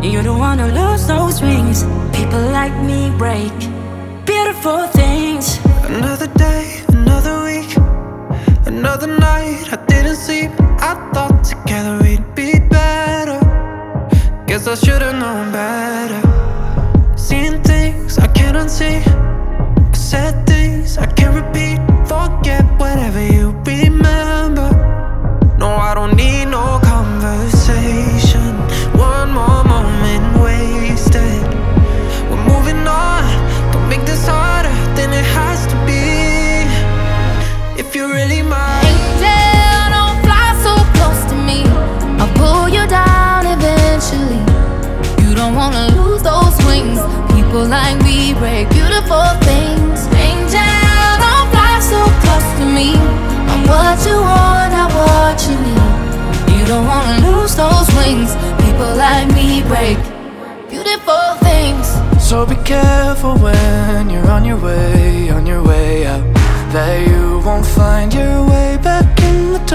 You don't wanna lose those wings. People like me break beautiful things. Another day, another week, another night I didn't sleep. I thought together we'd be better. Guess I should've known better. Seeing things I can't unsee, said things I can't repeat. Forget whatever you remember. No, I don't need no conversation. One more moment wasted. We're moving on. Don't make this harder than it has to be. If you're really mine. Angel, don't fly so close to me. I'll pull you down eventually. You don't wanna lose those wings. People like me break beautiful things. Angel, don't fly so close to me. I'm what you want, not what you need. You don't wanna lose those wings. People like me break beautiful things. So be careful when you're on your way out, that you won't find your way back in the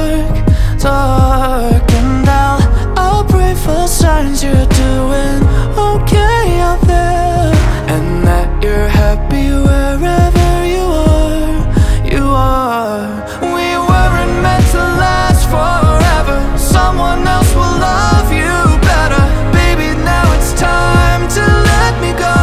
dark. And I'll pray for signs you're doing okay out there, and that you're happy wherever you are. We weren't meant to last forever. Someone else will love you better. Baby, now it's time to let me go.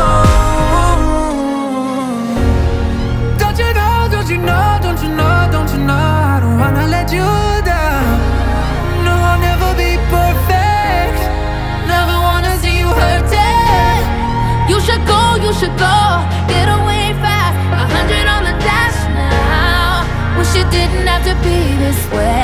Don't you know, don't you know, don't you know, don't you know, I don't wanna let you down. No, I'll never be perfect. Never wanna see you hurting. You should go, you should go. Get away fast, 100 on the dash now. Wish it didn't have to be this way.